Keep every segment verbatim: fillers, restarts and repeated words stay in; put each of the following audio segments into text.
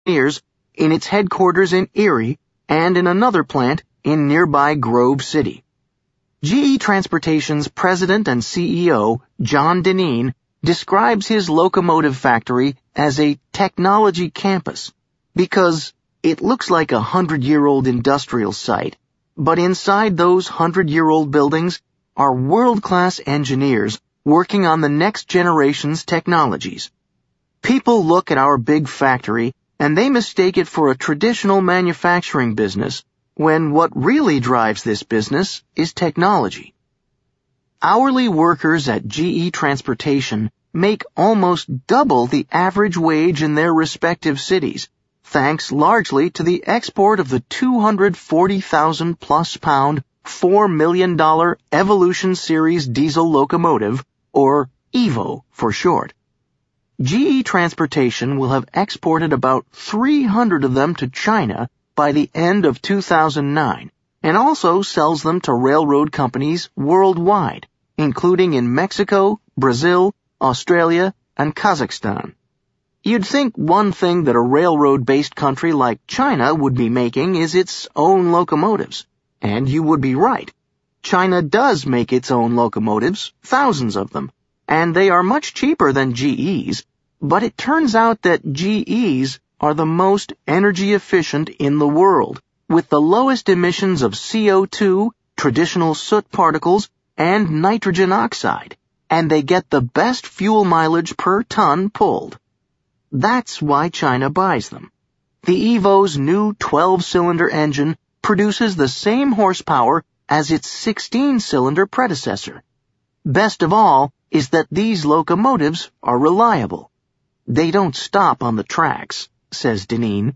engineers in its headquarters in Erie and in another plant in nearby Grove City. G E Transportation's president and C E O, John Dineen, describes his locomotive factory as a technology campus because it looks like a hundred-year-old industrial site, but inside those hundred-year-old buildings are world-class engineers working on the next generation's technologies. People look at our big factory and they mistake it for a traditional manufacturing business when what really drives this business is technology. Hourly workers at G E Transportation make almost double the average wage in their respective cities, thanks largely to the export of the two hundred forty thousand plus pound, four million dollars Evolution Series diesel locomotive, or EVO for short. G E Transportation will have exported about three hundred of them to China by the end of two thousand nine, and also sells them to railroad companies worldwide, including in Mexico, Brazil, Australia, and Kazakhstan. You'd think one thing that a railroad-based country like China would be making is its own locomotives, and you would be right. China does make its own locomotives, thousands of them, and they are much cheaper than G E's, but it turns out that G E's are the most energy efficient in the world, with the lowest emissions of C O two, traditional soot particles, and nitrogen oxide, and they get the best fuel mileage per ton pulled. That's why China buys them. The EVO's new twelve-cylinder engine produces the same horsepower as its sixteen-cylinder predecessor. Best of all is that these locomotives are reliable. They don't stop on the tracks, says Dineen.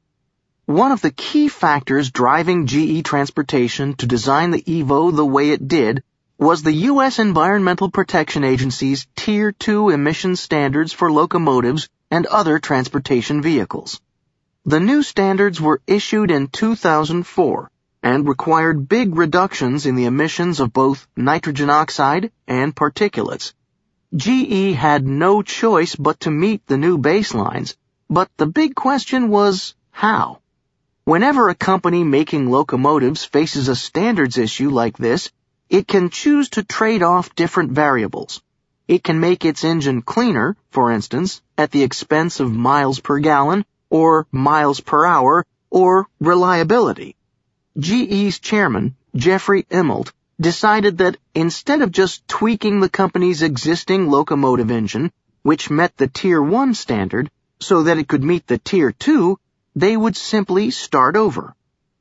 One of the key factors driving G E Transportation to design the EVO the way it did was the U S Environmental Protection Agency's Tier two emission standards for locomotives and other transportation vehicles. The new standards were issued in two thousand four and required big reductions in the emissions of both nitrogen oxide and particulates. G E had no choice but to meet the new baselines, but the big question was how. Whenever a company making locomotives faces a standards issue like this, it can choose to trade off different variables. It can make its engine cleaner, for instance, at the expense of miles per gallon, or miles per hour, or reliability. G E's chairman, Jeffrey Immelt, decided that instead of just tweaking the company's existing locomotive engine, which met the Tier one standard, so that it could meet the Tier two, they would simply start over.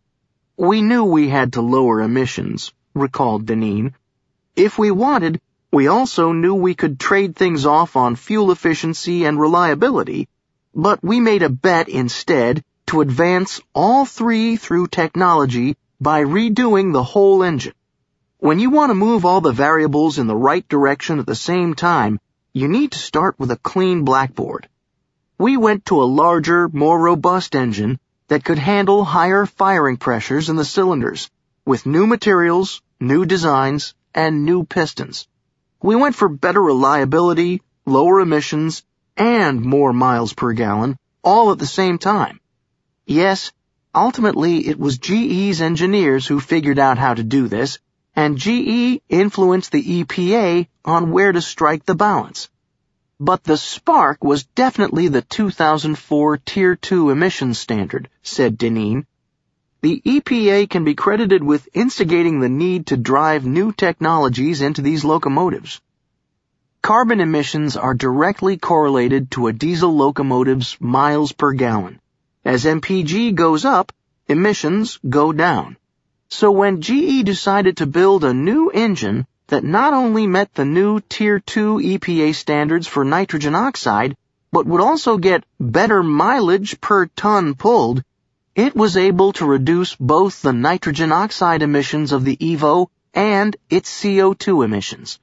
We knew we had to lower emissions, recalled Dineen. If we wanted, we also knew we could trade things off on fuel efficiency and reliability, but we made a bet instead to advance all three through technology by redoing the whole engine. When you want to move all the variables in the right direction at the same time, you need to start with a clean blackboard. We went to a larger, more robust engine that could handle higher firing pressures in the cylinders, with new materials, new designs, and new pistons. We went for better reliability, lower emissions, and more miles per gallon, all at the same time. Yes, ultimately it was G E's engineers who figured out how to do this, and G E influenced the E P A on where to strike the balance. But the spark was definitely the two thousand four Tier two emissions standard, said Dineen. The E P A can be credited with instigating the need to drive new technologies into these locomotives. Carbon emissions are directly correlated to a diesel locomotive's miles per gallon. As M P G goes up, emissions go down. So when G E decided to build a new engine that not only met the new Tier two E P A standards for nitrogen oxide, but would also get better mileage per ton pulled, it was able to reduce both the nitrogen oxide emissions of the EVO and its C O two emissions.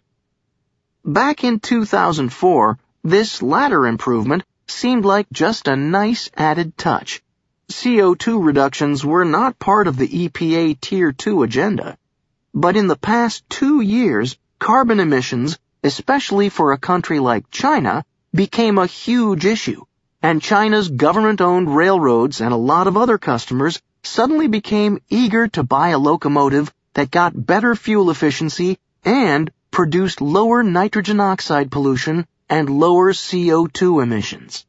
Back in two thousand four, this latter improvement seemed like just a nice added touch. C O two reductions were not part of the E P A Tier two agenda. But in the past two years, carbon emissions, especially for a country like China, became a huge issue, and China's government-owned railroads and a lot of other customers suddenly became eager to buy a locomotive that got better fuel efficiency and produced lower nitrogen oxide pollution and lower C O two emissions.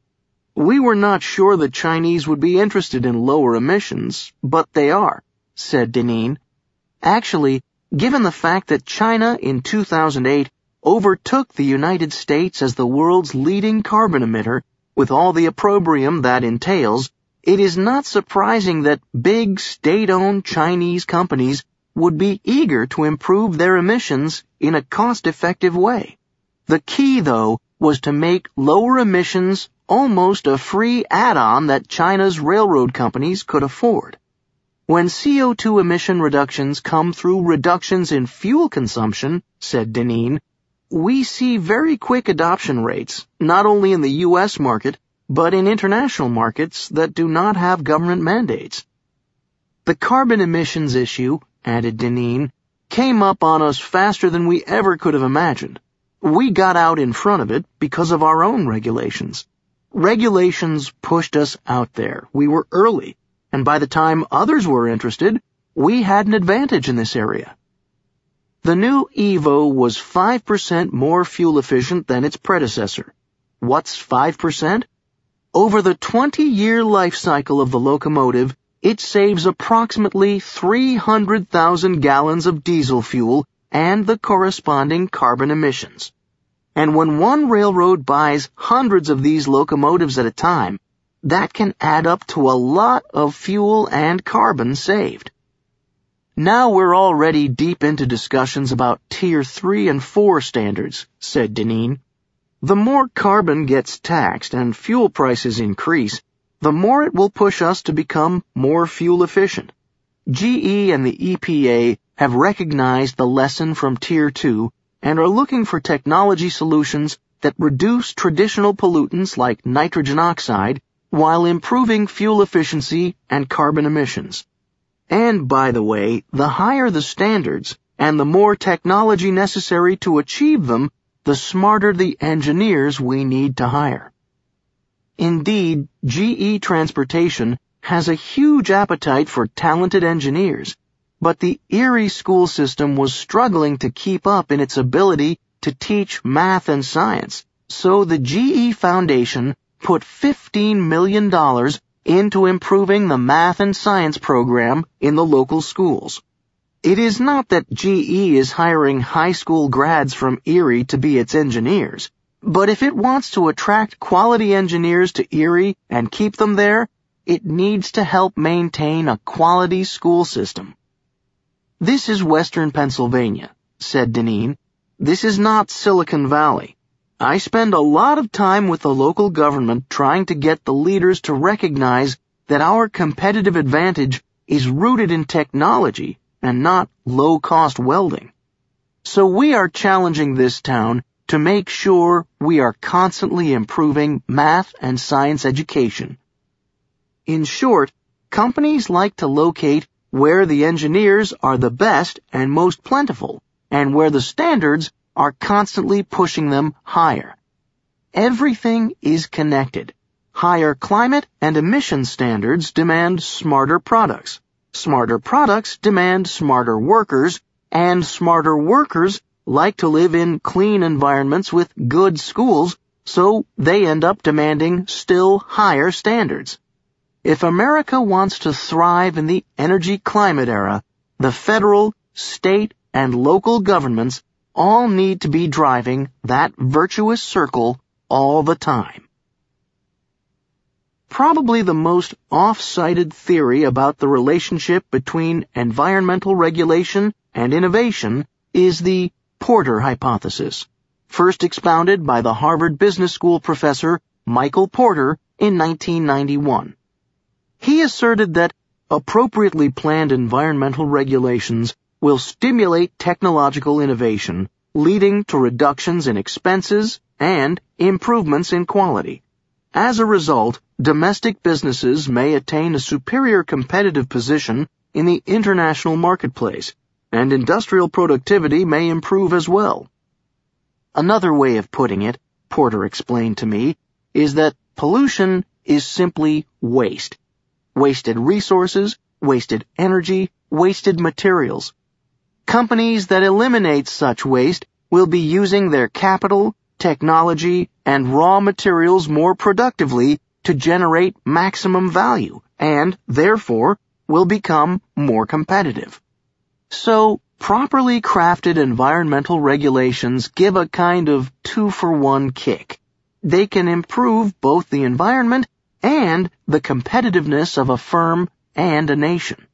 We were not sure the Chinese would be interested in lower emissions, but they are, said Dineen. Actually, given the fact that China in two thousand eight overtook the United States as the world's leading carbon emitter, with all the opprobrium that entails, it is not surprising that big state-owned Chinese companies would be eager to improve their emissions in a cost-effective way. The key, though, was to make lower emissions almost a free add-on that China's railroad companies could afford. When C O two emission reductions come through reductions in fuel consumption, said Dineen, we see very quick adoption rates, not only in the U S market, but in international markets that do not have government mandates. The carbon emissions issue, added Dineen, came up on us faster than we ever could have imagined. We got out in front of it because of our own regulations. Regulations pushed us out there. We were early, and by the time others were interested, we had an advantage in this area. The new Evo was five percent more fuel efficient than its predecessor. What's five percent? Over the twenty-year life cycle of the locomotive, it saves approximately three hundred thousand gallons of diesel fuel and the corresponding carbon emissions. And when one railroad buys hundreds of these locomotives at a time, that can add up to a lot of fuel and carbon saved. Now we're already deep into discussions about Tier three and four standards, said Dineen. The more carbon gets taxed and fuel prices increase, the more it will push us to become more fuel efficient. G E and the E P A have recognized the lesson from Tier two and are looking for technology solutions that reduce traditional pollutants like nitrogen oxide while improving fuel efficiency and carbon emissions. And, by the way, the higher the standards and the more technology necessary to achieve them, the smarter the engineers we need to hire. Indeed, G E Transportation has a huge appetite for talented engineers, but the Erie school system was struggling to keep up in its ability to teach math and science, so the G E Foundation put fifteen million dollars into improving the math and science program in the local schools. It is not that G E is hiring high school grads from Erie to be its engineers, but if it wants to attract quality engineers to Erie and keep them there, it needs to help maintain a quality school system. This is Western Pennsylvania, said Dineen. This is not Silicon Valley. I spend a lot of time with the local government trying to get the leaders to recognize that our competitive advantage is rooted in technology and not low-cost welding. So we are challenging this town to make sure we are constantly improving math and science education. In short, companies like to locate where the engineers are the best and most plentiful, and where the standards are constantly pushing them higher. Everything is connected. Higher climate and emission standards demand smarter products. Smarter products demand smarter workers, and smarter workers like to live in clean environments with good schools, so they end up demanding still higher standards. If America wants to thrive in the energy-climate era, the federal, state, and local governments all need to be driving that virtuous circle all the time. Probably the most off-cited theory about the relationship between environmental regulation and innovation is the Porter hypothesis, first expounded by the Harvard Business School professor Michael Porter in nineteen ninety-one. He asserted that appropriately planned environmental regulations will stimulate technological innovation, leading to reductions in expenses and improvements in quality. As a result, domestic businesses may attain a superior competitive position in the international marketplace, and industrial productivity may improve as well. Another way of putting it, Porter explained to me, is that pollution is simply waste. Wasted resources, wasted energy, wasted materials. Companies that eliminate such waste will be using their capital, technology, and raw materials more productively to generate maximum value and, therefore, will become more competitive. So, properly crafted environmental regulations give a kind of two-for-one kick. They can improve both the environment and the competitiveness of a firm and a nation.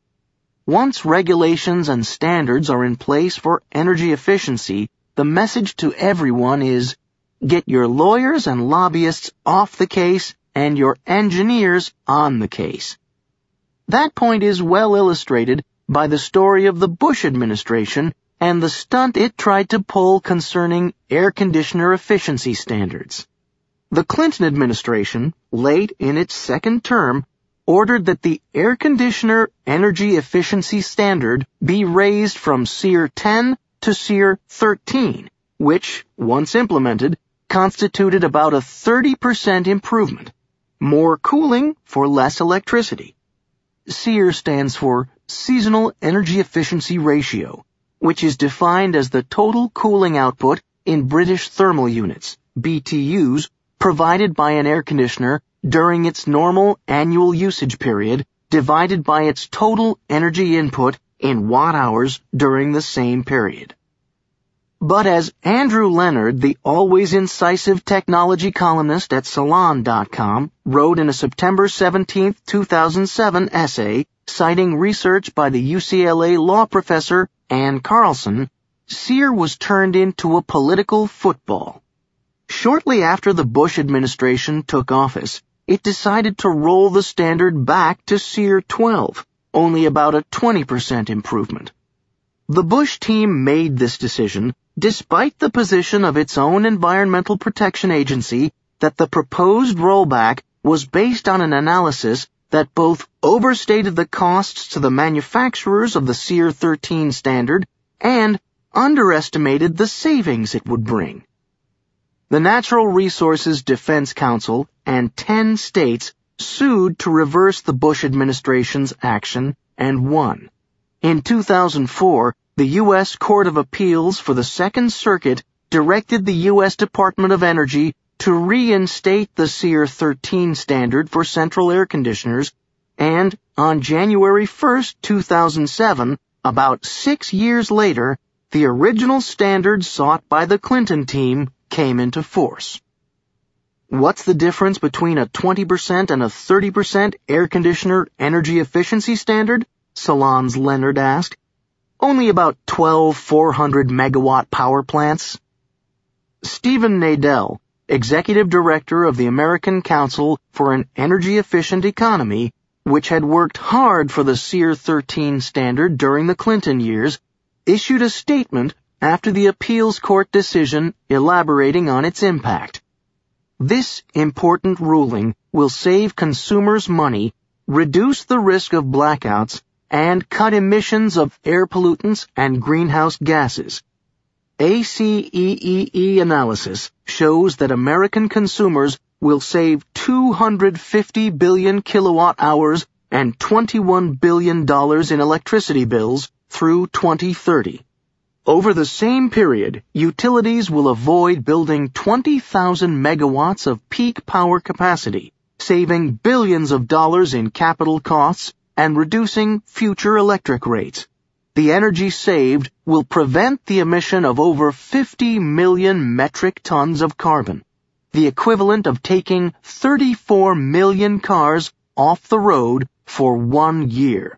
Once regulations and standards are in place for energy efficiency, the message to everyone is, get your lawyers and lobbyists off the case and your engineers on the case. That point is well illustrated by the story of the Bush administration and the stunt it tried to pull concerning air conditioner efficiency standards. The Clinton administration, late in its second term, ordered that the air conditioner energy efficiency standard be raised from S E E R ten to S E E R thirteen, which, once implemented, constituted about a thirty percent improvement. More cooling for less electricity. S E E R stands for Seasonal Energy Efficiency Ratio, which is defined as the total cooling output in British thermal units, B T Us, provided by an air conditioner during its normal annual usage period, divided by its total energy input in watt-hours during the same period. But as Andrew Leonard, the always incisive technology columnist at Salon dot com, wrote in a September seventeenth, two thousand seven essay citing research by the U C L A law professor Ann Carlson, S E E R was turned into a political football. Shortly after the Bush administration took office, it decided to roll the standard back to S E E R twelve, only about a twenty percent improvement. The Bush team made this decision despite the position of its own Environmental Protection Agency that the proposed rollback was based on an analysis that both overstated the costs to the manufacturers of the S E E R thirteen standard and underestimated the savings it would bring. The Natural Resources Defense Council and ten states sued to reverse the Bush administration's action and won. In two thousand four, the U S Court of Appeals for the Second Circuit directed the U S Department of Energy to reinstate the S E E R thirteen standard for central air conditioners, and on January first, two thousand seven, about six years later, the original standard sought by the Clinton team came into force. What's the difference between a twenty percent and a thirty percent air conditioner energy efficiency standard? Salon's Leonard asked. Only about twelve four hundred megawatt power plants. Stephen Nadell, executive director of the American Council for an Energy Efficient Economy, which had worked hard for the S E E R thirteen standard during the Clinton years, issued a statement after the appeals court decision elaborating on its impact. This important ruling will save consumers money, reduce the risk of blackouts, and cut emissions of air pollutants and greenhouse gases. A C E E E analysis shows that American consumers will save two hundred fifty billion kilowatt hours and twenty-one billion dollars in electricity bills through twenty thirty. Over the same period, utilities will avoid building twenty thousand megawatts of peak power capacity, saving billions of dollars in capital costs and reducing future electric rates. The energy saved will prevent the emission of over fifty million metric tons of carbon, the equivalent of taking thirty-four million cars off the road for one year.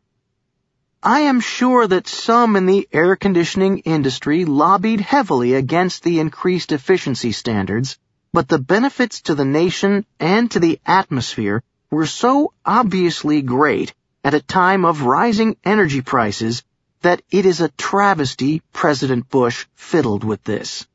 I am sure that some in the air conditioning industry lobbied heavily against the increased efficiency standards, but the benefits to the nation and to the atmosphere were so obviously great at a time of rising energy prices that it is a travesty President Bush fiddled with this.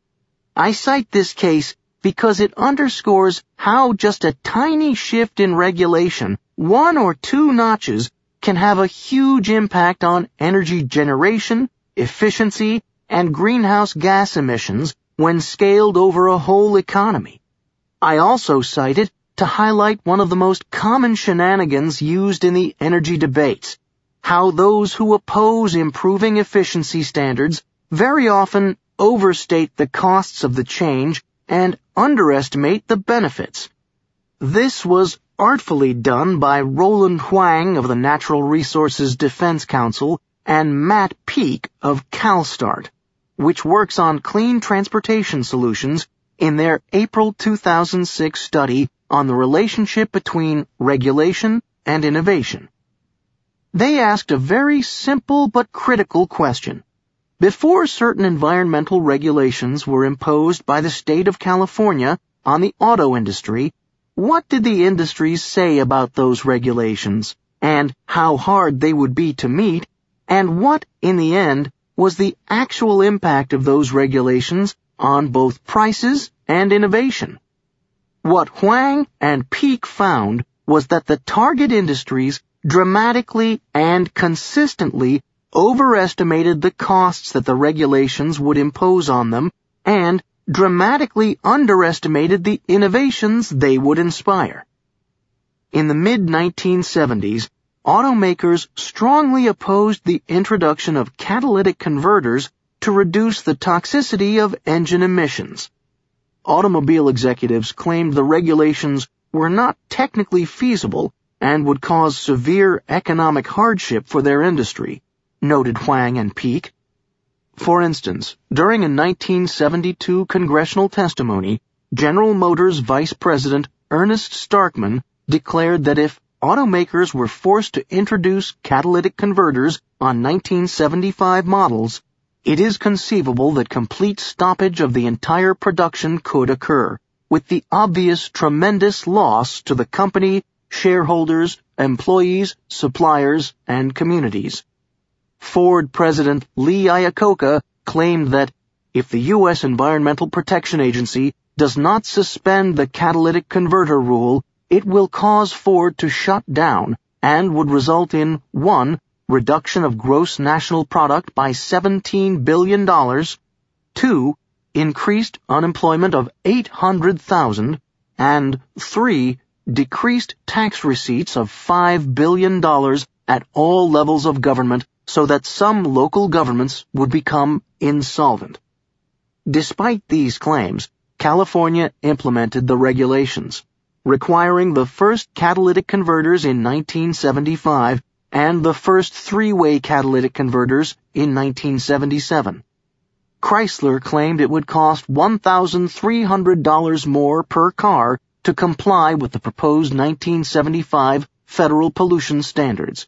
I cite this case because it underscores how just a tiny shift in regulation, one or two notches, can have a huge impact on energy generation, efficiency, and greenhouse gas emissions when scaled over a whole economy. I also cite it to highlight one of the most common shenanigans used in the energy debates, how those who oppose improving efficiency standards very often overstate the costs of the change and underestimate the benefits. This was artfully done by Roland Huang of the Natural Resources Defense Council and Matt Peake of CalSTART, which works on clean transportation solutions, in their April two thousand six study on the relationship between regulation and innovation. They asked a very simple but critical question. Before certain environmental regulations were imposed by the state of California on the auto industry, what did the industries say about those regulations, and how hard they would be to meet, and what, in the end, was the actual impact of those regulations on both prices and innovation? What Huang and Peake found was that the target industries dramatically and consistently overestimated the costs that the regulations would impose on them and dramatically underestimated the innovations they would inspire. In the mid nineteen seventies, automakers strongly opposed the introduction of catalytic converters to reduce the toxicity of engine emissions. Automobile executives claimed the regulations were not technically feasible and would cause severe economic hardship for their industry, noted Huang and Peake. For instance, during a nineteen seventy-two congressional testimony, General Motors Vice President Ernest Starkman declared that if automakers were forced to introduce catalytic converters on nineteen seventy-five models, it is conceivable that complete stoppage of the entire production could occur, with the obvious tremendous loss to the company, shareholders, employees, suppliers, and communities. Ford President Lee Iacocca claimed that if the U S Environmental Protection Agency does not suspend the catalytic converter rule, it will cause Ford to shut down and would result in one reduction of gross national product by seventeen billion dollars, two increased unemployment of eight hundred thousand, and three decreased tax receipts of five billion dollars at all levels of government so that some local governments would become insolvent. Despite these claims, California implemented the regulations, requiring the first catalytic converters in nineteen seventy-five and the first three-way catalytic converters in nineteen seventy-seven. Chrysler claimed it would cost one thousand three hundred dollars more per car to comply with the proposed nineteen seventy-five federal pollution standards.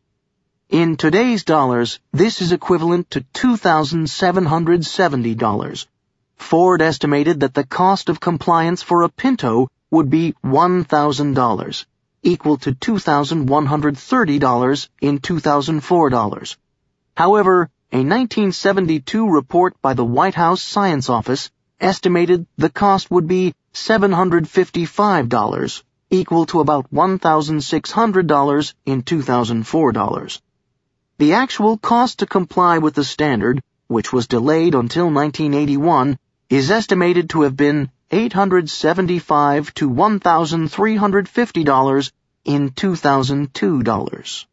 In today's dollars, this is equivalent to two thousand seven hundred seventy dollars. Ford estimated that the cost of compliance for a Pinto would be one thousand dollars, equal to two thousand one hundred thirty dollars in two thousand four dollars. However, a nineteen seventy-two report by the White House Science Office estimated the cost would be seven hundred fifty-five dollars, equal to about one thousand six hundred dollars in two thousand four dollars. The actual cost to comply with the standard, which was delayed until nineteen eighty-one, is estimated to have been eight hundred seventy-five to one thousand three hundred fifty dollars in two thousand two dollars.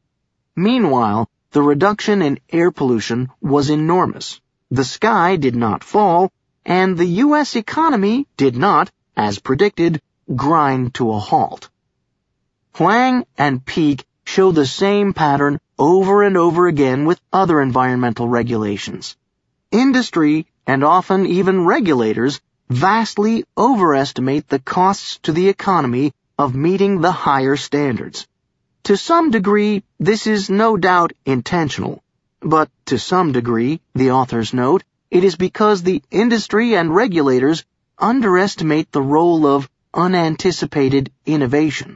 Meanwhile, the reduction in air pollution was enormous. The sky did not fall, and the U S economy did not, as predicted, grind to a halt. Huang and Peake show the same pattern over and over again with other environmental regulations. Industry, and often even regulators, vastly overestimate the costs to the economy of meeting the higher standards. To some degree, this is no doubt intentional, but to some degree, the authors note, it is because the industry and regulators underestimate the role of unanticipated innovation.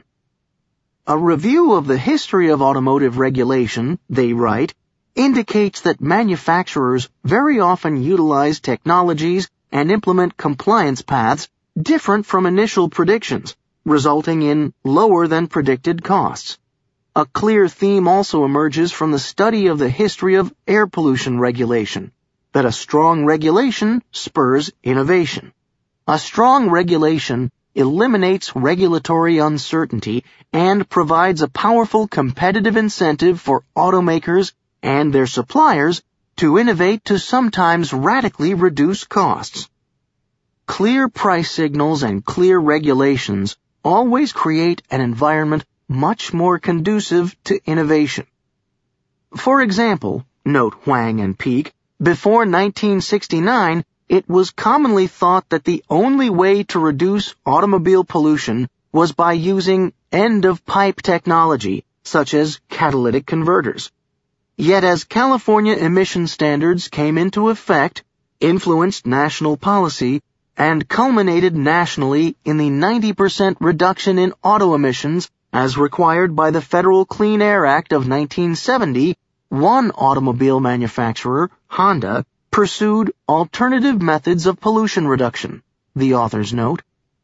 A review of the history of automotive regulation, they write, indicates that manufacturers very often utilize technologies and implement compliance paths different from initial predictions, resulting in lower than predicted costs. A clear theme also emerges from the study of the history of air pollution regulation, that a strong regulation spurs innovation. A strong regulation eliminates regulatory uncertainty and provides a powerful competitive incentive for automakers and their suppliers to innovate to sometimes radically reduce costs. Clear price signals and clear regulations always create an environment much more conducive to innovation. For example, note Huang and Peak, before nineteen sixty-nine, it was commonly thought that the only way to reduce automobile pollution was by using end-of-pipe technology, such as catalytic converters. Yet as California emission standards came into effect, influenced national policy, and culminated nationally in the ninety percent reduction in auto emissions as required by the Federal Clean Air Act of nineteen seventy, one automobile manufacturer, Honda, pursued alternative methods of pollution reduction, the authors note.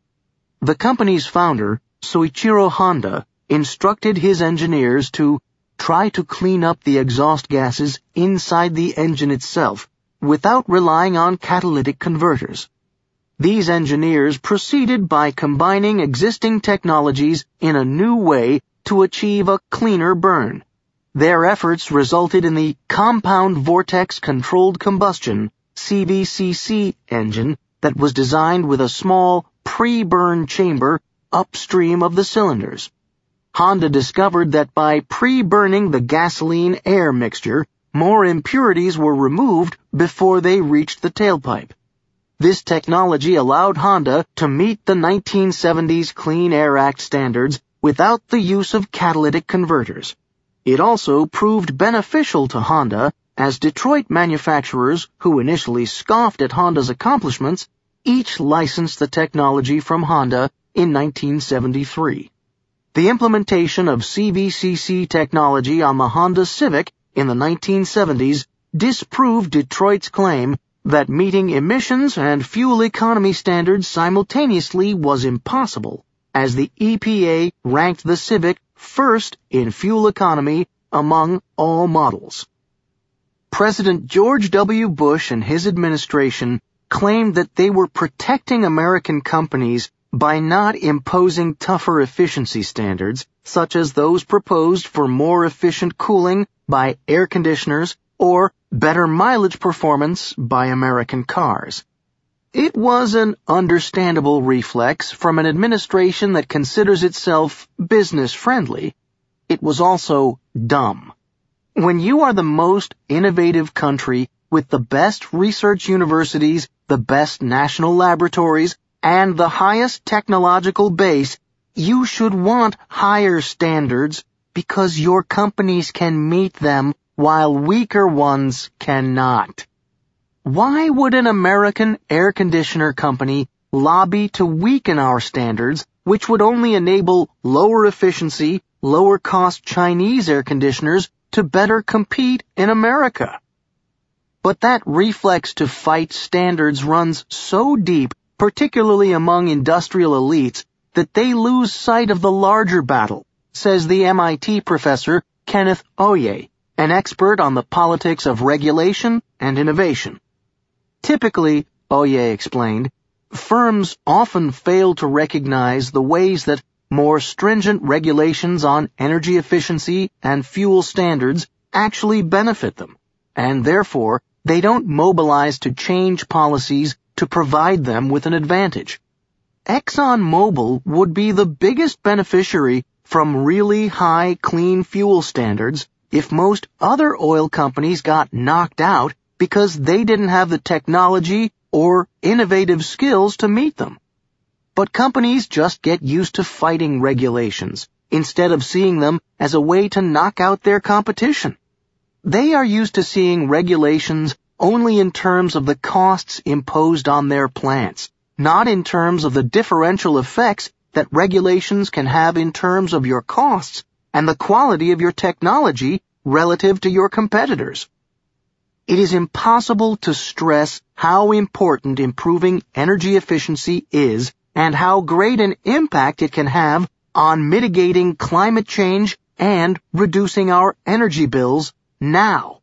The company's founder, Soichiro Honda, instructed his engineers to try to clean up the exhaust gases inside the engine itself without relying on catalytic converters. These engineers proceeded by combining existing technologies in a new way to achieve a cleaner burn. Their efforts resulted in the Compound Vortex Controlled Combustion C V C C engine that was designed with a small pre-burn chamber upstream of the cylinders. Honda discovered that by pre-burning the gasoline-air mixture, more impurities were removed before they reached the tailpipe. This technology allowed Honda to meet the nineteen seventies Clean Air Act standards without the use of catalytic converters. It also proved beneficial to Honda, as Detroit manufacturers who initially scoffed at Honda's accomplishments each licensed the technology from Honda in nineteen seventy-three. The implementation of C V C C technology on the Honda Civic in the nineteen seventies disproved Detroit's claim that meeting emissions and fuel economy standards simultaneously was impossible, as the E P A ranked the Civic first in fuel economy among all models. President George W. Bush and his administration claimed that they were protecting American companies by not imposing tougher efficiency standards, such as those proposed for more efficient cooling by air conditioners or better mileage performance by American cars. It was an understandable reflex from an administration that considers itself business-friendly. It was also dumb. When you are the most innovative country with the best research universities, the best national laboratories, and the highest technological base, you should want higher standards because your companies can meet them while weaker ones cannot. Why would an American air conditioner company lobby to weaken our standards, which would only enable lower efficiency, lower cost Chinese air conditioners to better compete in America? But that reflex to fight standards runs so deep, particularly among industrial elites, that they lose sight of the larger battle, says the M I T professor Kenneth Oye, an expert on the politics of regulation and innovation. Typically, Oye explained, firms often fail to recognize the ways that more stringent regulations on energy efficiency and fuel standards actually benefit them, and therefore they don't mobilize to change policies to provide them with an advantage. ExxonMobil would be the biggest beneficiary from really high clean fuel standards if most other oil companies got knocked out because they didn't have the technology or innovative skills to meet them. But companies just get used to fighting regulations instead of seeing them as a way to knock out their competition. They are used to seeing regulations only in terms of the costs imposed on their plants, not in terms of the differential effects that regulations can have in terms of your costs and the quality of your technology relative to your competitors. It is impossible to stress how important improving energy efficiency is and how great an impact it can have on mitigating climate change and reducing our energy bills now.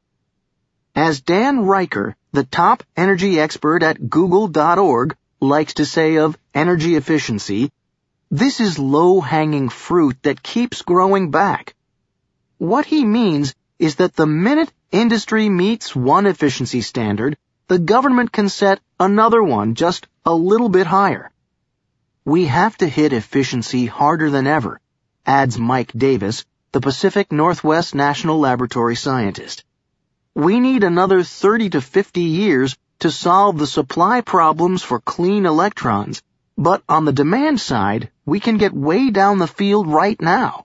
As Dan Riker, the top energy expert at Google dot org, likes to say of energy efficiency, This is low-hanging fruit that keeps growing back. What he means is that the minute industry meets one efficiency standard, the government can set another one just a little bit higher. We have to hit efficiency harder than ever, adds Mike Davis, the Pacific Northwest National Laboratory scientist. We need another thirty to fifty years to solve the supply problems for clean electrons, but on the demand side, we can get way down the field right now.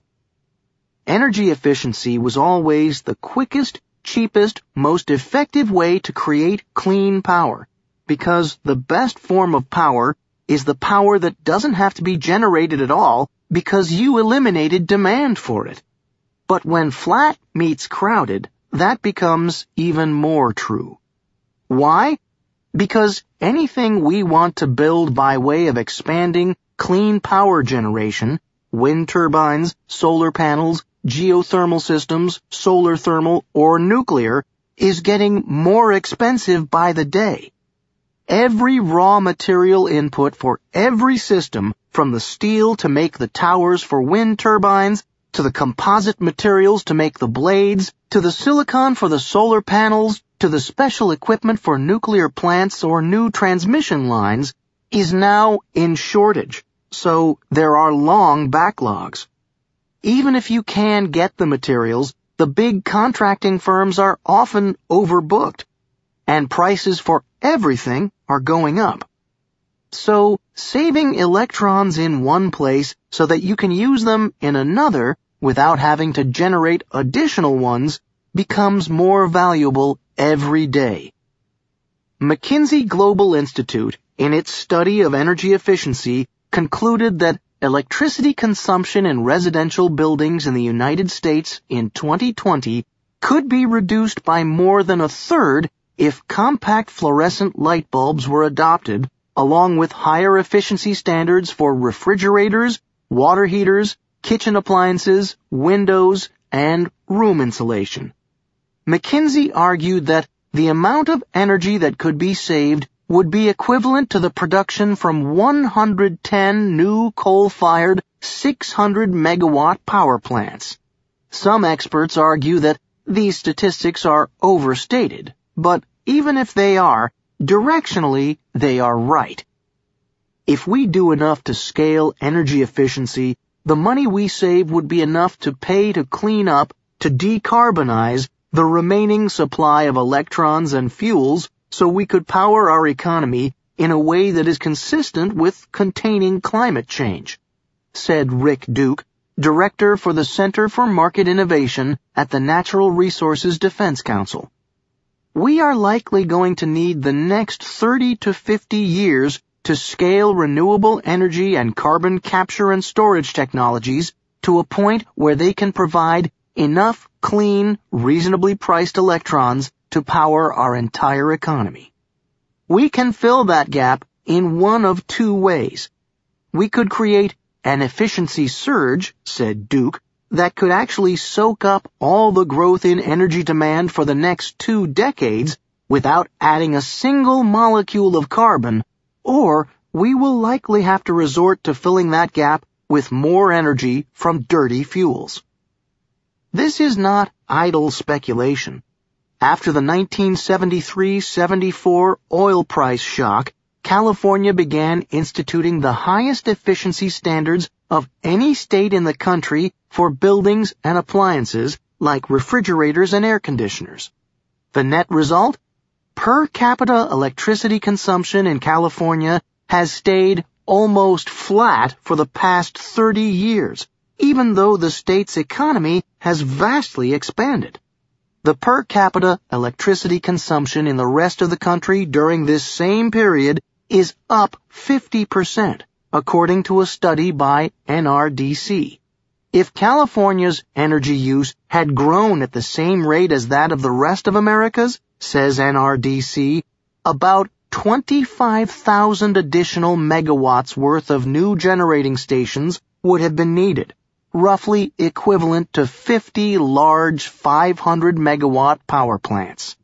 Energy efficiency was always the quickest, cheapest, most effective way to create clean power, because the best form of power is the power that doesn't have to be generated at all because you eliminated demand for it. But when flat meets crowded, that becomes even more true. Why? Because anything we want to build by way of expanding clean power generation, wind turbines, solar panels, geothermal systems, solar thermal, or nuclear, is getting more expensive by the day. Every raw material input for every system, from the steel to make the towers for wind turbines, to the composite materials to make the blades, to the silicon for the solar panels, to the special equipment for nuclear plants or new transmission lines, is now in shortage, so there are long backlogs. Even if you can get the materials, the big contracting firms are often overbooked, and prices for everything are going up. So, saving electrons in one place so that you can use them in another without having to generate additional ones becomes more valuable every day. McKinsey Global Institute, in its study of energy efficiency, concluded that electricity consumption in residential buildings in the United States in twenty twenty could be reduced by more than a third if compact fluorescent light bulbs were adopted, along with higher efficiency standards for refrigerators, water heaters, kitchen appliances, windows, and room insulation. McKinsey argued that the amount of energy that could be saved would be equivalent to the production from one hundred ten new coal-fired six hundred megawatt power plants. Some experts argue that these statistics are overstated, but even if they are, directionally they are right. If we do enough to scale energy efficiency, the money we save would be enough to pay to clean up, to decarbonize the remaining supply of electrons and fuels so we could power our economy in a way that is consistent with containing climate change, said Rick Duke, Director for the Center for Market Innovation at the Natural Resources Defense Council. We are likely going to need the next thirty to fifty years to scale renewable energy and carbon capture and storage technologies to a point where they can provide enough clean, reasonably priced electrons to power our entire economy. We can fill that gap in one of two ways. We could create an efficiency surge, said Duke, that could actually soak up all the growth in energy demand for the next two decades without adding a single molecule of carbon, or we will likely have to resort to filling that gap with more energy from dirty fuels. This is not idle speculation. After the nineteen seventy-three seventy-four oil price shock, California began instituting the highest efficiency standards of any state in the country for buildings and appliances like refrigerators and air conditioners. The net result? Per capita electricity consumption in California has stayed almost flat for the past thirty years, even though the state's economy has vastly expanded. The per capita electricity consumption in the rest of the country during this same period is up fifty percent, according to a study by N R D C. If California's energy use had grown at the same rate as that of the rest of America's, says N R D C, about twenty-five thousand additional megawatts worth of new generating stations would have been needed, roughly equivalent to fifty large five hundred megawatt power plants.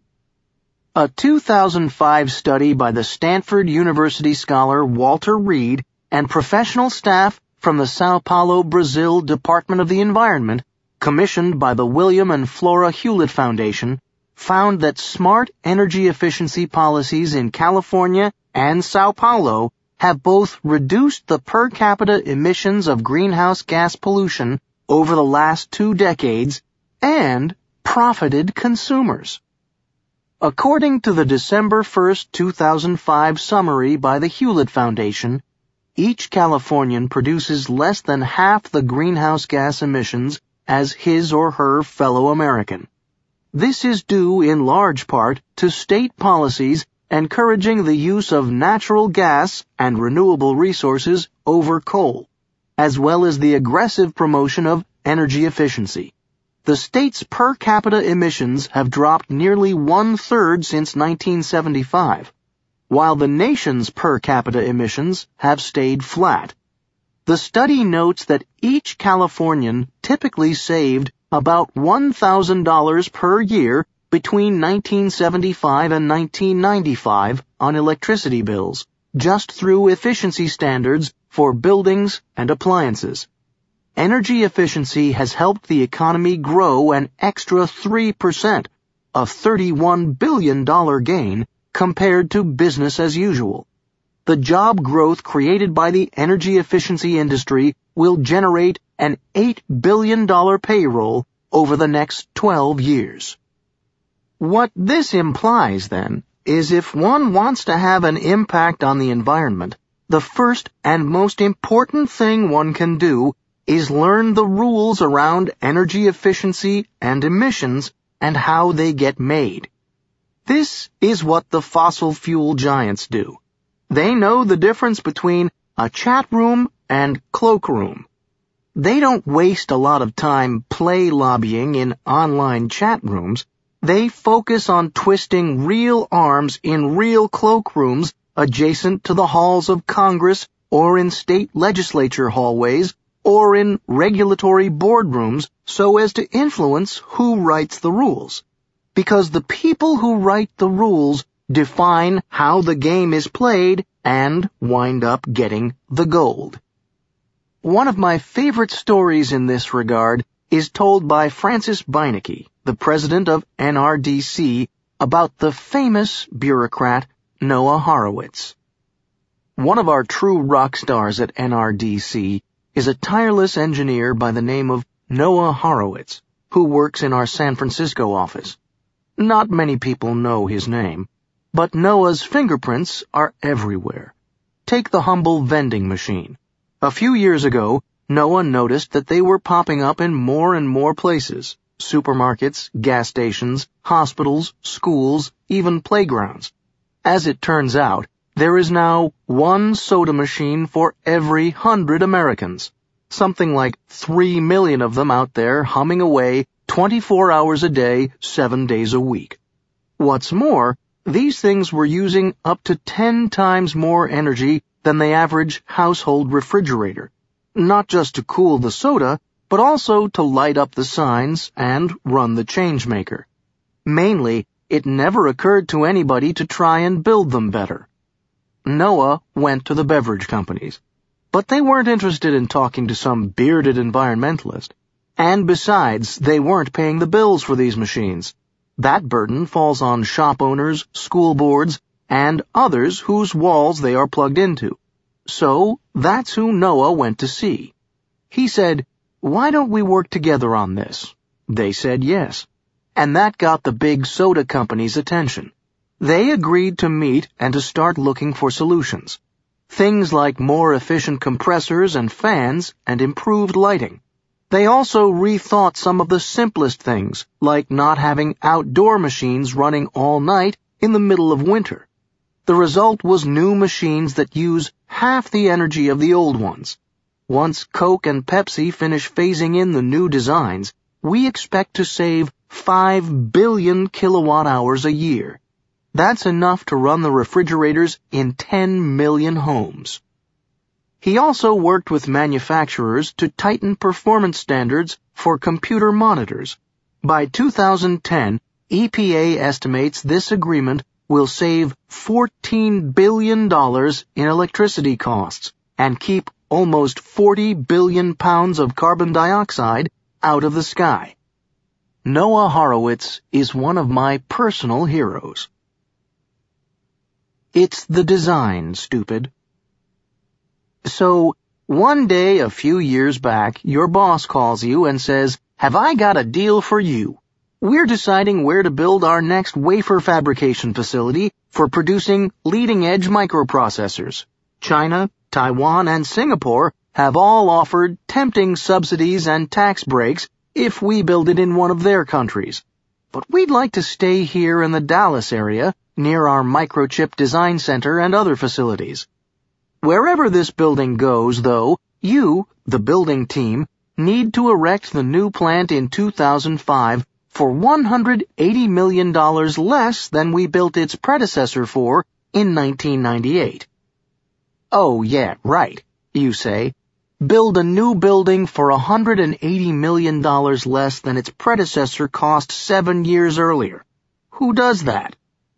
A two thousand five study by the Stanford University scholar Walter Reed and professional staff from the Sao Paulo, Brazil Department of the Environment, commissioned by the William and Flora Hewlett Foundation, found that smart energy efficiency policies in California and Sao Paulo have both reduced the per capita emissions of greenhouse gas pollution over the last two decades and profited consumers. According to the December first, two thousand five summary by the Hewlett Foundation, each Californian produces less than half the greenhouse gas emissions as his or her fellow American. This is due in large part to state policies encouraging the use of natural gas and renewable resources over coal, as well as the aggressive promotion of energy efficiency. The state's per capita emissions have dropped nearly one-third since nineteen seventy-five, while the nation's per capita emissions have stayed flat. The study notes that each Californian typically saved about one thousand dollars per year between nineteen seventy-five and nineteen ninety-five on electricity bills, just through efficiency standards for buildings and appliances. Energy efficiency has helped the economy grow an extra three percent, a thirty-one billion dollars gain compared to business as usual. The job growth created by the energy efficiency industry will generate an eight billion dollars payroll over the next twelve years. What this implies, then, is if one wants to have an impact on the environment, the first and most important thing one can do is learn the rules around energy efficiency and emissions and how they get made. This is what the fossil fuel giants do. They know the difference between a chat room and cloakroom. They don't waste a lot of time play lobbying in online chat rooms. They focus on twisting real arms in real cloakrooms adjacent to the halls of Congress or in state legislature hallways or in regulatory boardrooms so as to influence who writes the rules. Because the people who write the rules define how the game is played and wind up getting the gold. One of my favorite stories in this regard is told by Francis Beinecke, the president of N R D C, about the famous bureaucrat Noah Horowitz. One of our true rock stars at N R D C is a tireless engineer by the name of Noah Horowitz, who works in our San Francisco office. Not many people know his name, but Noah's fingerprints are everywhere. Take the humble vending machine. A few years ago, Noah noticed that they were popping up in more and more places: supermarkets, gas stations, hospitals, schools, even playgrounds. As it turns out, there is now one soda machine for every hundred Americans. Something like three million of them out there humming away twenty-four hours a day, seven days a week. What's more, these things were using up to ten times more energy than the average household refrigerator, not just to cool the soda, but also to light up the signs and run the changemaker. Mainly, it never occurred to anybody to try and build them better. Noah went to the beverage companies, but they weren't interested in talking to some bearded environmentalist. And besides, they weren't paying the bills for these machines. That burden falls on shop owners, school boards, and others whose walls they are plugged into. So that's who Noah went to see. He said, "Why don't we work together on this?" They said yes. And that got the big soda companies' attention. They agreed to meet and to start looking for solutions. Things like more efficient compressors and fans and improved lighting. They also rethought some of the simplest things, like not having outdoor machines running all night in the middle of winter. The result was new machines that use half the energy of the old ones. Once Coke and Pepsi finish phasing in the new designs, we expect to save five billion kilowatt hours a year. That's enough to run the refrigerators in ten million homes. He also worked with manufacturers to tighten performance standards for computer monitors. By two thousand ten, E P A estimates this agreement will save fourteen billion dollars in electricity costs and keep almost forty billion pounds of carbon dioxide out of the sky. Noah Horowitz is one of my personal heroes. It's the design, stupid. So, one day a few years back, your boss calls you and says, "Have I got a deal for you? We're deciding where to build our next wafer fabrication facility for producing leading-edge microprocessors. China, Taiwan, and Singapore have all offered tempting subsidies and tax breaks if we build it in one of their countries. But we'd like to stay here in the Dallas area, near our microchip design center and other facilities. Wherever this building goes, though, you, the building team, need to erect the new plant in two thousand five for one hundred eighty million dollars less than we built its predecessor for in nineteen ninety-eight. Oh, yeah, right, you say. Build a new building for one hundred eighty million dollars less than its predecessor cost seven years earlier. Who does that?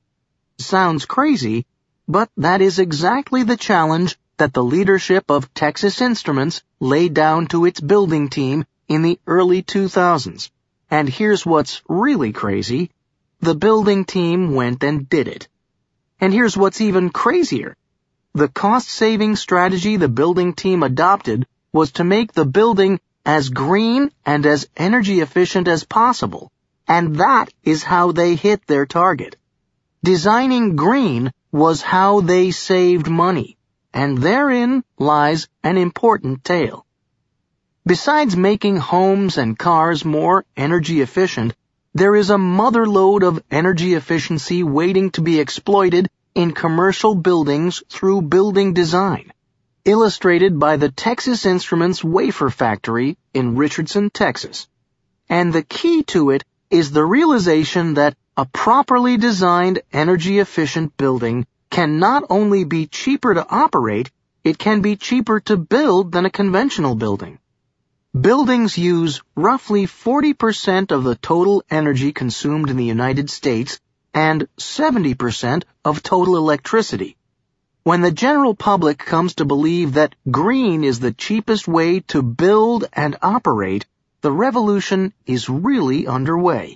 Sounds crazy, but that is exactly the challenge that the leadership of Texas Instruments laid down to its building team in the early two thousands. And here's what's really crazy. The building team went and did it. And here's what's even crazier. The cost-saving strategy the building team adopted was to make the building as green and as energy efficient as possible. And that is how they hit their target. Designing green was how they saved money. And therein lies an important tale. Besides making homes and cars more energy efficient, there is a motherlode of energy efficiency waiting to be exploited in commercial buildings through building design, illustrated by the Texas Instruments wafer factory in Richardson, Texas. And the key to it is the realization that a properly designed energy-efficient building can not only be cheaper to operate, it can be cheaper to build than a conventional building. Buildings use roughly forty percent of the total energy consumed in the United States and seventy percent of total electricity. When the general public comes to believe that green is the cheapest way to build and operate, the revolution is really underway.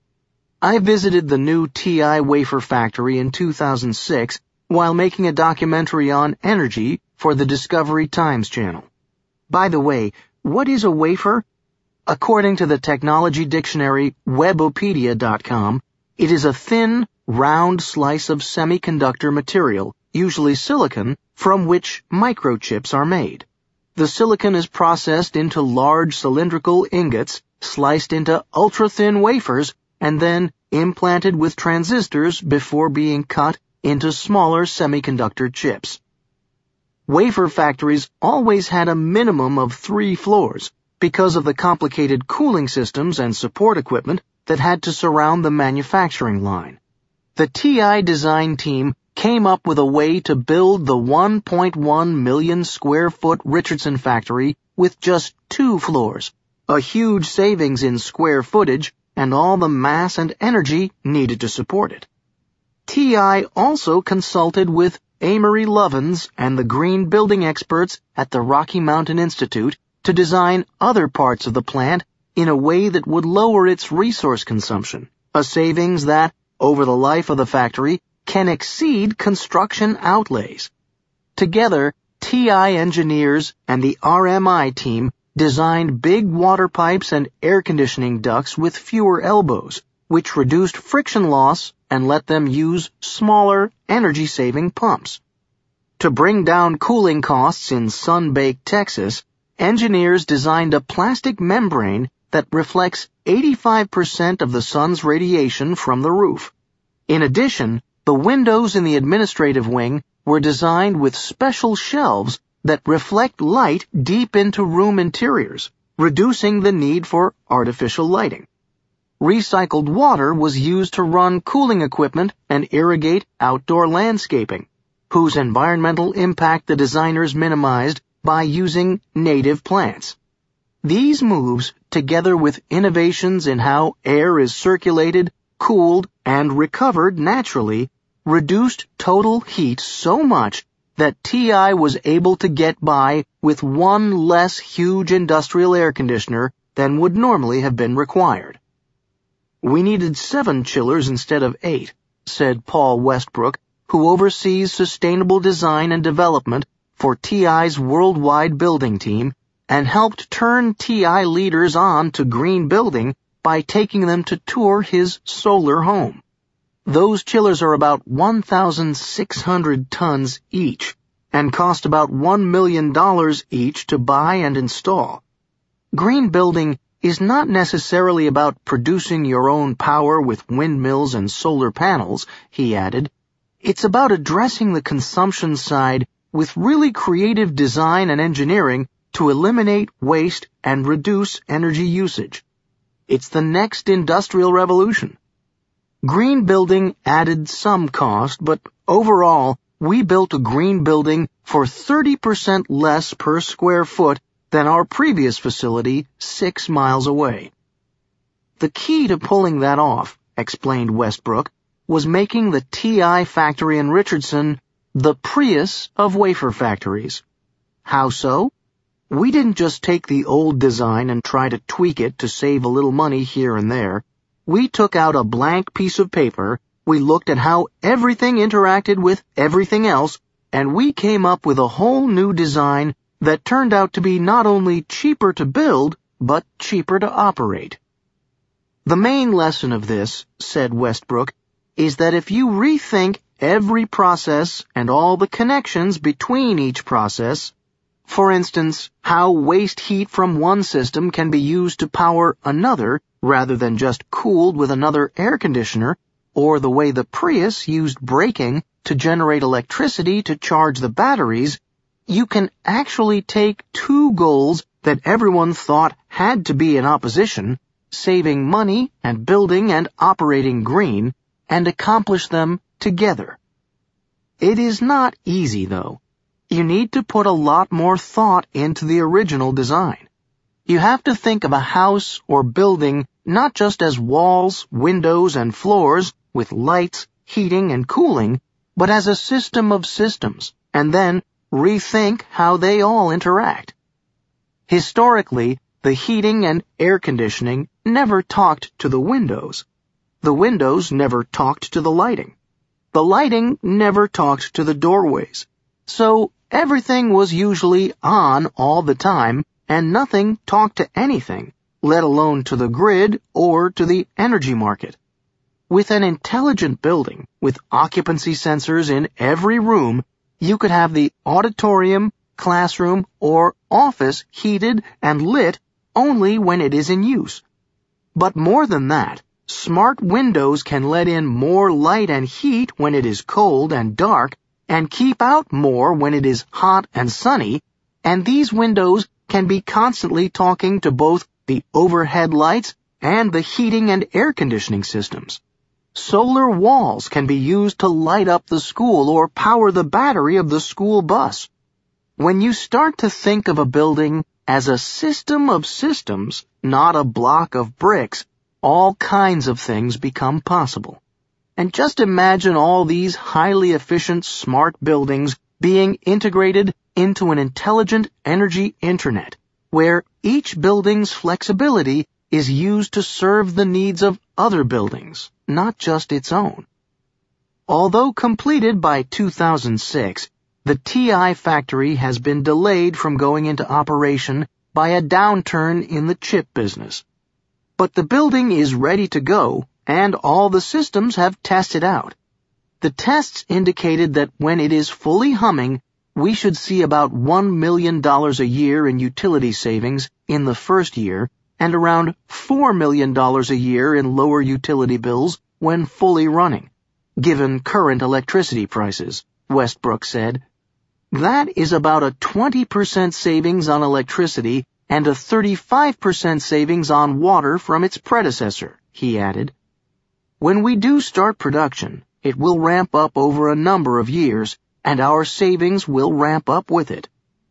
I visited the new T I wafer factory in two thousand six while making a documentary on energy for the Discovery Times channel. By the way, what is a wafer? According to the technology dictionary Webopedia dot com, it is a thin, round slice of semiconductor material, usually silicon, from which microchips are made. The silicon is processed into large cylindrical ingots, sliced into ultra-thin wafers, and then implanted with transistors before being cut into smaller semiconductor chips. Wafer factories always had a minimum of three floors because of the complicated cooling systems and support equipment that had to surround the manufacturing line. The T I design team came up with a way to build the one point one million square foot Richardson factory with just two floors, a huge savings in square footage and all the mass and energy needed to support it. T I also consulted with Amory Lovins and the green building experts at the Rocky Mountain Institute to design other parts of the plant in a way that would lower its resource consumption, a savings that, over the life of the factory, can exceed construction outlays. Together, T I engineers and the R M I team designed big water pipes and air conditioning ducts with fewer elbows, which reduced friction loss and let them use smaller, energy-saving pumps. To bring down cooling costs in sun-baked Texas, engineers designed a plastic membrane that reflects eighty-five percent of the sun's radiation from the roof. In addition, the windows in the administrative wing were designed with special shelves that reflect light deep into room interiors, reducing the need for artificial lighting. Recycled water was used to run cooling equipment and irrigate outdoor landscaping, whose environmental impact the designers minimized by using native plants. These moves, together with innovations in how air is circulated, cooled, and recovered naturally, reduced total heat so much that T I was able to get by with one less huge industrial air conditioner than would normally have been required. "We needed seven chillers instead of eight," said Paul Westbrook, who oversees sustainable design and development for T I's worldwide building team and helped turn T I leaders on to green building by taking them to tour his solar home. Those chillers are about one thousand six hundred tons each and cost about one million dollars each to buy and install. Green building is not necessarily about producing your own power with windmills and solar panels, he added. It's about addressing the consumption side with really creative design and engineering to eliminate waste and reduce energy usage. It's the next industrial revolution. Green building added some cost, but overall, we built a green building for thirty percent less per square foot than our previous facility six miles away. The key to pulling that off, explained Westbrook, was making the T I factory in Richardson the Prius of wafer factories. How so? We didn't just take the old design and try to tweak it to save a little money here and there. We took out a blank piece of paper, we looked at how everything interacted with everything else, and we came up with a whole new design that turned out to be not only cheaper to build, but cheaper to operate. The main lesson of this, said Westbrook, is that if you rethink every process and all the connections between each process, for instance, how waste heat from one system can be used to power another rather than just cooled with another air conditioner, or the way the Prius used braking to generate electricity to charge the batteries, you can actually take two goals that everyone thought had to be in opposition, saving money and building and operating green, and accomplish them together. It is not easy, though. You need to put a lot more thought into the original design. You have to think of a house or building not just as walls, windows, and floors with lights, heating, and cooling, but as a system of systems, and then rethink how they all interact. Historically, the heating and air conditioning never talked to the windows. The windows never talked to the lighting. The lighting never talked to the doorways. So everything was usually on all the time, and nothing talked to anything, let alone to the grid or to the energy market. With an intelligent building, with occupancy sensors in every room, you could have the auditorium, classroom, or office heated and lit only when it is in use. But more than that, smart windows can let in more light and heat when it is cold and dark, and keep out more when it is hot and sunny, and these windows can be constantly talking to both the overhead lights and the heating and air conditioning systems. Solar walls can be used to light up the school or power the battery of the school bus. When you start to think of a building as a system of systems, not a block of bricks, all kinds of things become possible. And just imagine all these highly efficient smart buildings being integrated into an intelligent energy internet, where each building's flexibility is used to serve the needs of other buildings, not just its own. Although completed by two thousand six, the T I factory has been delayed from going into operation by a downturn in the chip business. But the building is ready to go, and all the systems have tested out. The tests indicated that when it is fully humming, we should see about one million dollars a year in utility savings in the first year and around four million dollars a year in lower utility bills when fully running, given current electricity prices, Westbrook said. That is about a twenty percent savings on electricity and a thirty-five percent savings on water from its predecessor, he added. When we do start production, it will ramp up over a number of years, and our savings will ramp up with it.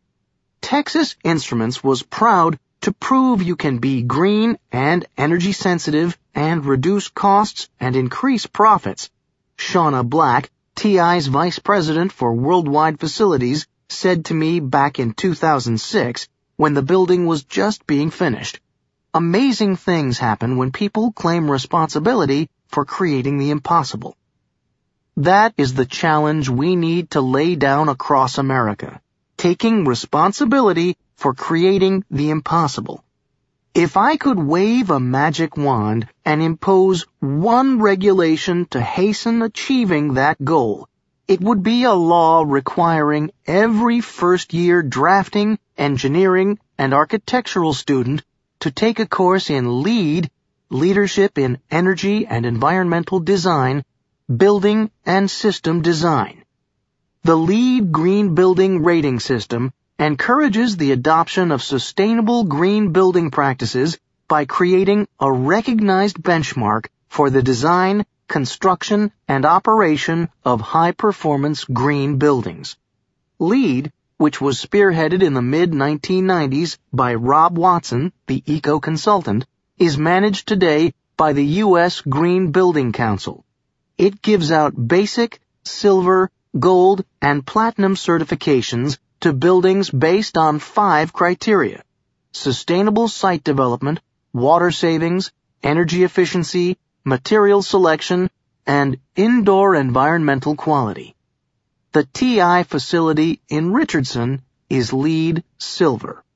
Texas Instruments was proud to prove you can be green and energy sensitive and reduce costs and increase profits. Shauna Black, T I's vice president for worldwide facilities said to me back in two thousand six when the building was just being finished. Amazing things happen when people claim responsibility for creating the impossible. That is the challenge we need to lay down across America, taking responsibility for creating the impossible. If I could wave a magic wand and impose one regulation to hasten achieving that goal, it would be a law requiring every first-year drafting, engineering, and architectural student to take a course in LEED, Leadership in Energy and Environmental Design, Building and System Design. The LEED Green Building Rating System encourages the adoption of sustainable green building practices by creating a recognized benchmark for the design, construction, and operation of high-performance green buildings. LEED, which was spearheaded in the mid nineteen nineties by Rob Watson, the eco-consultant, is managed today by the U S Green Building Council. It gives out basic, silver, gold, and platinum certifications to buildings based on five criteria: sustainable site development, water savings, energy efficiency, material selection, and indoor environmental quality. The T I facility in Richardson is LEED Silver.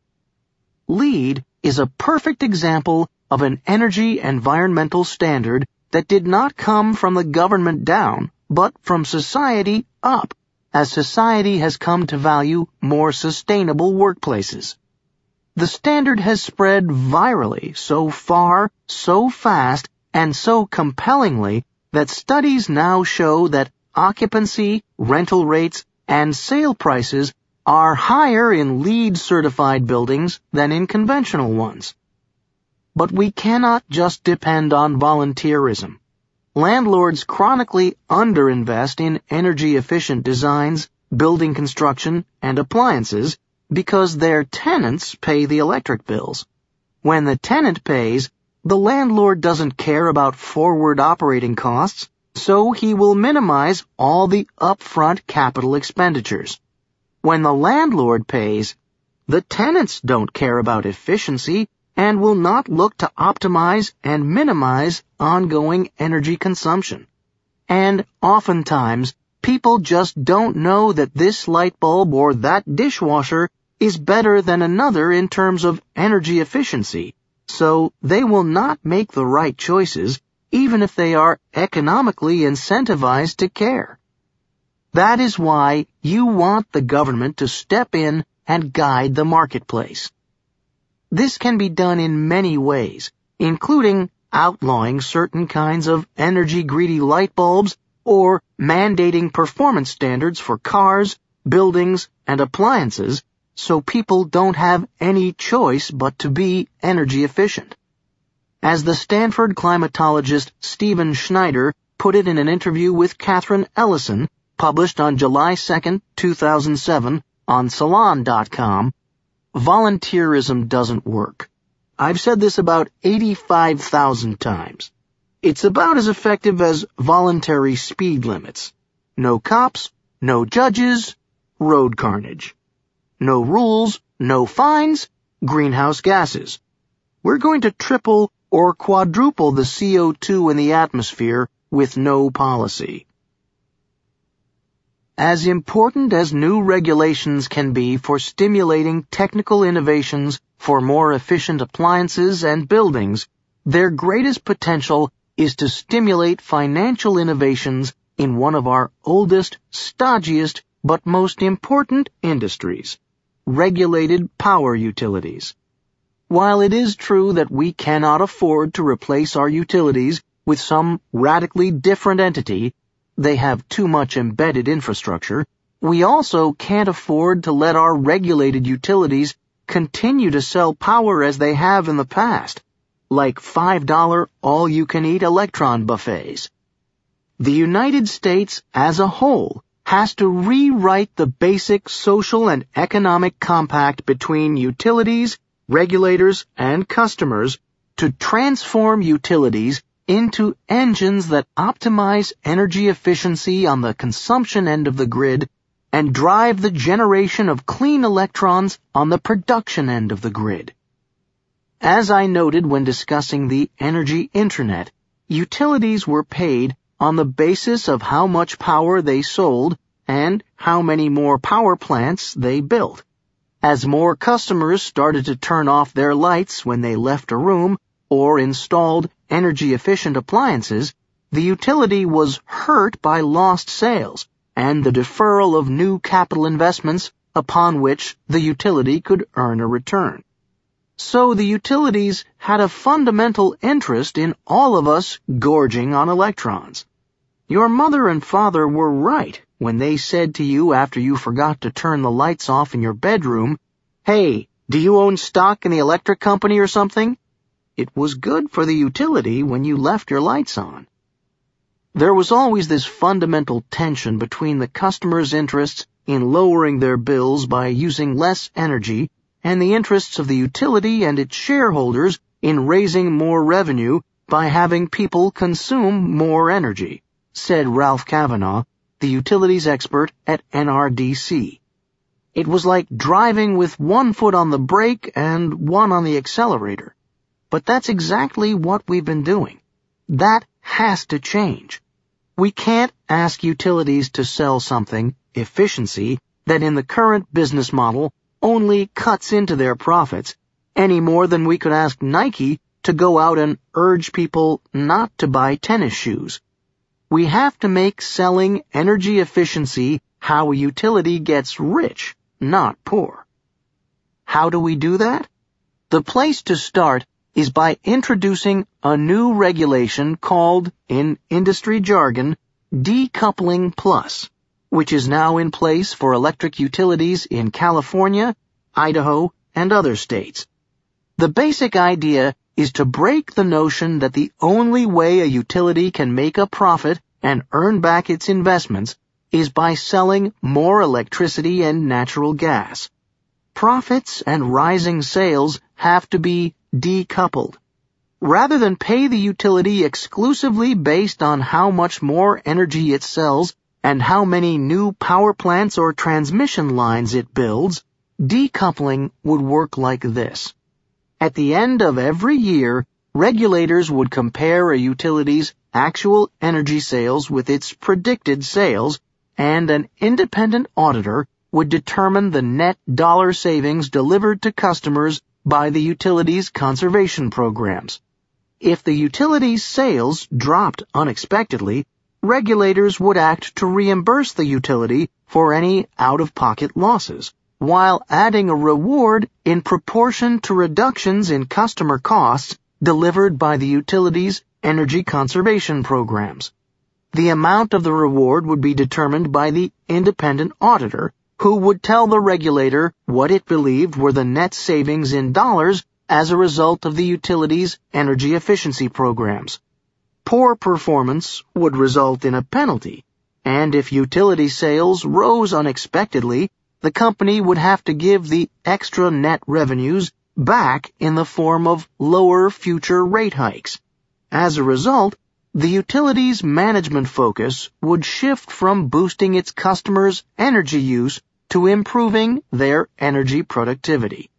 LEED is a perfect example of an energy environmental standard that did not come from the government down, but from society up, as society has come to value more sustainable workplaces. The standard has spread virally so far, so fast, and so compellingly that studies now show that occupancy, rental rates, and sale prices are higher in LEED-certified buildings than in conventional ones. But we cannot just depend on volunteerism. Landlords chronically underinvest in energy-efficient designs, building construction, and appliances because their tenants pay the electric bills. When the tenant pays, the landlord doesn't care about forward operating costs, so he will minimize all the upfront capital expenditures. When the landlord pays, the tenants don't care about efficiency and will not look to optimize and minimize ongoing energy consumption. And oftentimes, people just don't know that this light bulb or that dishwasher is better than another in terms of energy efficiency, so they will not make the right choices even if they are economically incentivized to care. That is why you want the government to step in and guide the marketplace. This can be done in many ways, including outlawing certain kinds of energy-greedy light bulbs or mandating performance standards for cars, buildings, and appliances so people don't have any choice but to be energy efficient. As the Stanford climatologist Stephen Schneider put it in an interview with Catherine Ellison, published on July second, two thousand seven, on Salon dot com, volunteerism doesn't work. I've said this about eighty-five thousand times. It's about as effective as voluntary speed limits. No cops, no judges, road carnage. No rules, no fines, greenhouse gases. We're going to triple or quadruple the C O two in the atmosphere with no policy. As important as new regulations can be for stimulating technical innovations for more efficient appliances and buildings, their greatest potential is to stimulate financial innovations in one of our oldest, stodgiest, but most important industries, regulated power utilities. While it is true that we cannot afford to replace our utilities with some radically different entity, they have too much embedded infrastructure, we also can't afford to let our regulated utilities continue to sell power as they have in the past, like five dollar all-you-can-eat electron buffets. The United States as a whole has to rewrite the basic social and economic compact between utilities, regulators, and customers to transform utilities into engines that optimize energy efficiency on the consumption end of the grid and drive the generation of clean electrons on the production end of the grid. As I noted when discussing the energy internet, utilities were paid on the basis of how much power they sold and how many more power plants they built. As more customers started to turn off their lights when they left a room or installed energy-efficient appliances, the utility was hurt by lost sales and the deferral of new capital investments upon which the utility could earn a return. So the utilities had a fundamental interest in all of us gorging on electrons. Your mother and father were right when they said to you after you forgot to turn the lights off in your bedroom, "Hey, do you own stock in the electric company or something?" It was good for the utility when you left your lights on. There was always this fundamental tension between the customer's interests in lowering their bills by using less energy and the interests of the utility and its shareholders in raising more revenue by having people consume more energy, said Ralph Kavanaugh, the utilities expert at N R D C. It was like driving with one foot on the brake and one on the accelerator. But that's exactly what we've been doing. That has to change. We can't ask utilities to sell something, efficiency, that in the current business model only cuts into their profits, any more than we could ask Nike to go out and urge people not to buy tennis shoes. We have to make selling energy efficiency how a utility gets rich, not poor. How do we do that? The place to start is by introducing a new regulation called, in industry jargon, Decoupling Plus, which is now in place for electric utilities in California, Idaho, and other states. The basic idea is to break the notion that the only way a utility can make a profit and earn back its investments is by selling more electricity and natural gas. Profits and rising sales have to be decoupled. Rather than pay the utility exclusively based on how much more energy it sells and how many new power plants or transmission lines it builds, decoupling would work like this. At the end of every year, regulators would compare a utility's actual energy sales with its predicted sales, and an independent auditor would determine the net dollar savings delivered to customers by the utility's conservation programs. If the utility's sales dropped unexpectedly, regulators would act to reimburse the utility for any out-of-pocket losses, while adding a reward in proportion to reductions in customer costs delivered by the utility's energy conservation programs. The amount of the reward would be determined by the independent auditor, who would tell the regulator what it believed were the net savings in dollars as a result of the utility's energy efficiency programs. Poor performance would result in a penalty, and if utility sales rose unexpectedly, the company would have to give the extra net revenues back in the form of lower future rate hikes. As a result, the utility's management focus would shift from boosting its customers' energy use to improving their energy productivity.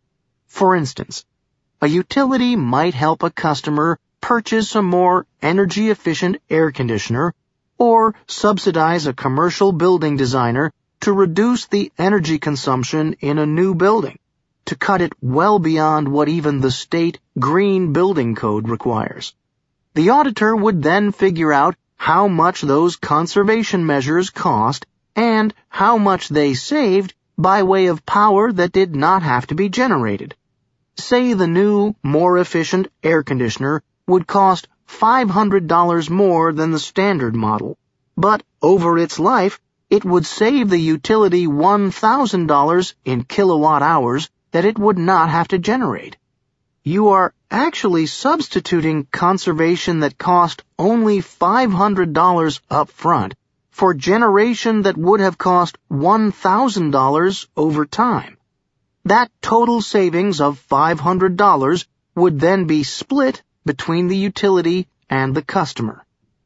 For instance, a utility might help a customer purchase a more energy-efficient air conditioner or subsidize a commercial building designer to reduce the energy consumption in a new building, to cut it well beyond what even the state green building code requires. The auditor would then figure out how much those conservation measures cost and how much they saved by way of power that did not have to be generated. Say the new, more efficient air conditioner would cost five hundred dollars more than the standard model, but over its life, it would save the utility one thousand dollars in kilowatt hours that it would not have to generate. You are actually substituting conservation that cost only five hundred dollars up front for generation that would have cost one thousand dollars over time. That total savings of five hundred dollars would then be split between the utility and the customer.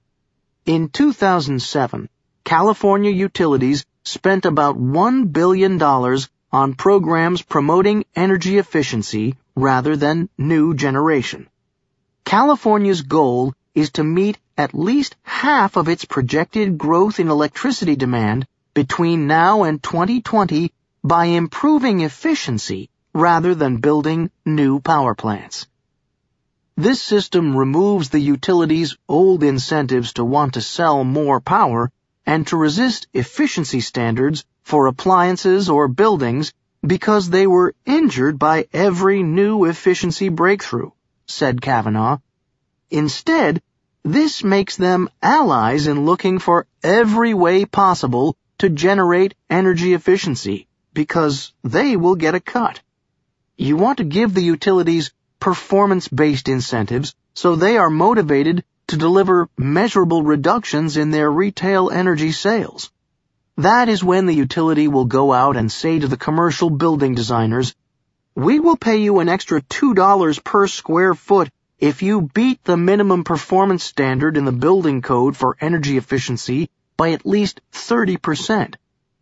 In two thousand seven, California utilities spent about one billion dollars on programs promoting energy efficiency rather than new generation. California's goal is to meet at least half of its projected growth in electricity demand between now and twenty twenty by improving efficiency rather than building new power plants. This system removes the utilities' old incentives to want to sell more power and to resist efficiency standards for appliances or buildings because they were injured by every new efficiency breakthrough, said Kavanaugh. Instead, this makes them allies in looking for every way possible to generate energy efficiency, because they will get a cut. You want to give the utilities performance-based incentives so they are motivated to deliver measurable reductions in their retail energy sales. That is when the utility will go out and say to the commercial building designers, "We will pay you an extra two dollars per square foot if you beat the minimum performance standard in the building code for energy efficiency by at least thirty percent.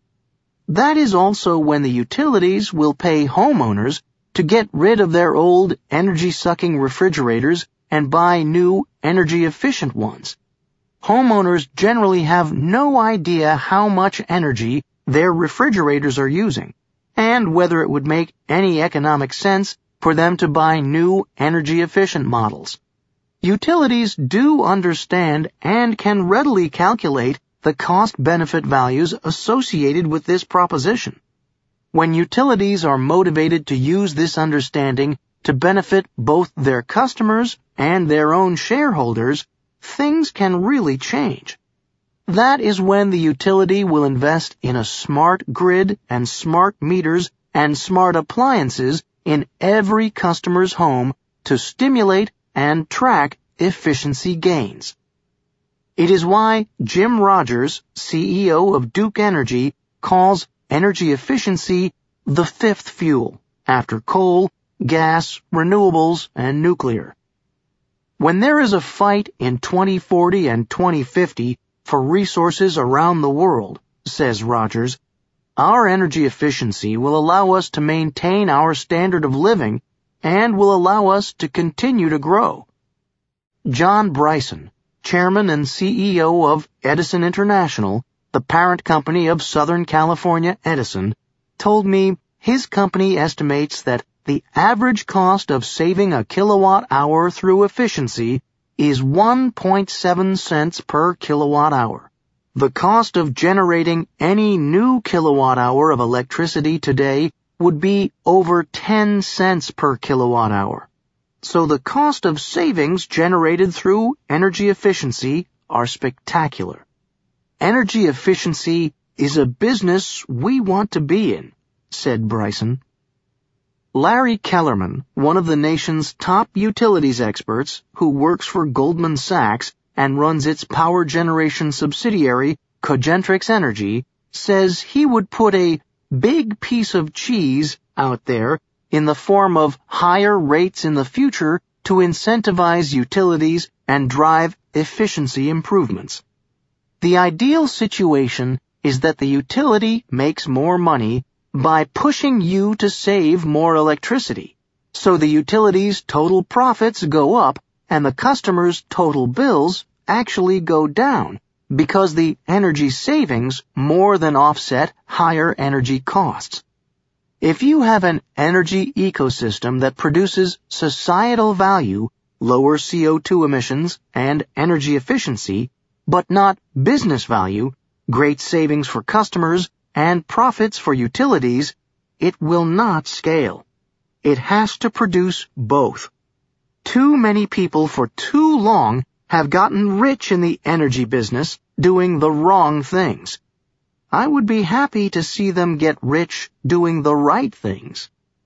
That is also when the utilities will pay homeowners to get rid of their old energy-sucking refrigerators and buy new energy-efficient ones. Homeowners generally have no idea how much energy their refrigerators are using, and whether it would make any economic sense for them to buy new energy-efficient models. Utilities do understand and can readily calculate the cost-benefit values associated with this proposition. When utilities are motivated to use this understanding to benefit both their customers and their own shareholders, things can really change. That is when the utility will invest in a smart grid and smart meters and smart appliances in every customer's home to stimulate and track efficiency gains. It is why Jim Rogers, C E O of Duke Energy, calls energy efficiency the fifth fuel, after coal, gas, renewables, and nuclear. When there is a fight in twenty forty and twenty fifty for resources around the world, says Rogers, our energy efficiency will allow us to maintain our standard of living and will allow us to continue to grow. John Bryson, chairman and C E O of Edison International, the parent company of Southern California Edison, told me his company estimates that the average cost of saving a kilowatt hour through efficiency is one point seven cents per kilowatt hour. The cost of generating any new kilowatt hour of electricity today would be over ten cents per kilowatt hour. So the cost of savings generated through energy efficiency are spectacular. Energy efficiency is a business we want to be in, said Bryson. Larry Kellerman, one of the nation's top utilities experts who works for Goldman Sachs and runs its power generation subsidiary, Cogentrix Energy, says he would put a big piece of cheese out there in the form of higher rates in the future to incentivize utilities and drive efficiency improvements. The ideal situation is that the utility makes more money by pushing you to save more electricity, so the utility's total profits go up and the customer's total bills actually go down because the energy savings more than offset higher energy costs. If you have an energy ecosystem that produces societal value, lower C O two emissions, and energy efficiency, but not business value, great savings for customers, and profits for utilities, it will not scale. It has to produce both. Too many people for too long have gotten rich in the energy business doing the wrong things. I would be happy to see them get rich doing the right things.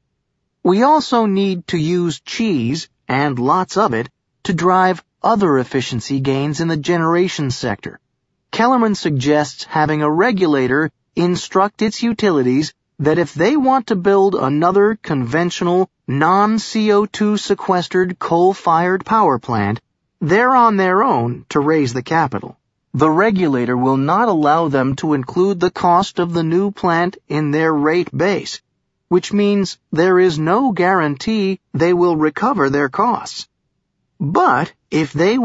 We also need to use cheese, and lots of it, to drive other efficiency gains in the generation sector. Kellerman suggests having a regulator instruct its utilities that if they want to build another conventional non-C O two sequestered coal-fired power plant, they're on their own to raise the capital. The regulator will not allow them to include the cost of the new plant in their rate base, which means there is no guarantee they will recover their costs. But if they